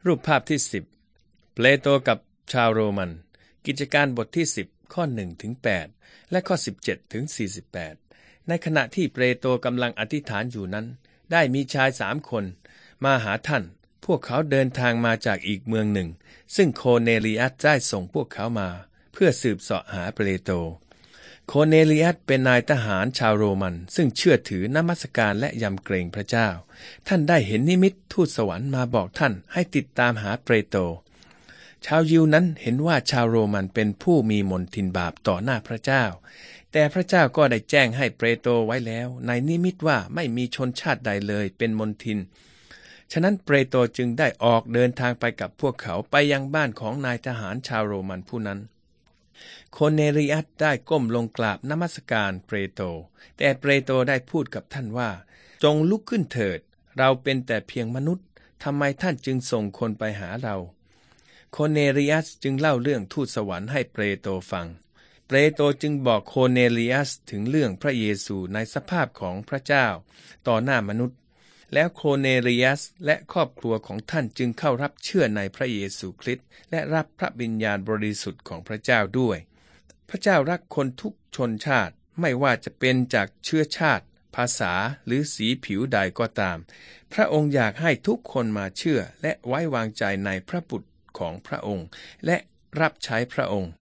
รูปภาพที่10เปโตรกับชาวโรมันกิจการบทที่10ข้อ1ถึง8และข้อ17ถึง48ในขณะที่เปโตรกำลังอธิษฐานอยู่นั้นได้มีชาย3คนมาหาท่านพวกเขาเดินทางมาจากอีกเมืองหนึ่งซึ่งโคเนลีอัสได้ส่งพวกเขามาเพื่อสืบเสาะหาเปโตรโคเนลีอัสเป็นนายทหารชาวโรมันซึ่งเชื่อถือนมัสการและยำเกรงพระเจ้าท่านได้เห็นนิมิตทูตสวรรค์มาบอกท่านให้ติดตามหาเปโตรชาวยิวนั้นเห็นว่าชาวโรมันเป็นผู้มีมนทินบาปต่อหน้าพระเจ้าแต่พระเจ้าก็ได้แจ้งให้เปโตรไว้แล้วในนิมิตว่าไม่มีชนชาติใดเลยเป็นมนทินฉะนั้นเปโตรจึงได้ออกเดินทางไปกับพวกเขาไปยังบ้านของนายทหารชาวโรมันผู้นั้นโคเนลีอัสได้ก้มลงกราบนมัสการเปโตรแต่เปโตรได้พูดกับท่านว่าจงลุกขึ้นเถิดเราเป็นแต่เพียงมนุษย์ทำไมท่านจึงส่งคนไปหาเราโคเนลีอัสจึงเล่าเรื่องทูตสวรรค์ให้เปโตรฟังเปโตรจึงบอกโคเนลีอัสถึงเรื่องพระเยซูในสภาพของพระเจ้าต่อหน้ามนุษย์แล้วโคเนลีอัสและครอบครัวของท่านจึงเข้ารับเชื่อในพระเยซูคริสต์และรับพระวิญญาณบริสุทธิ์ของพระเจ้าด้วยพระเจ้ารักคนทุกชนชาติไม่ว่าจะเป็นจากเชื้อชาติภาษาหรือสีผิวใดก็ตามพระองค์อยากให้ทุกคนมาเชื่อและไว้วางใจในพระบุตรของพระองค์และรับใช้พระองค์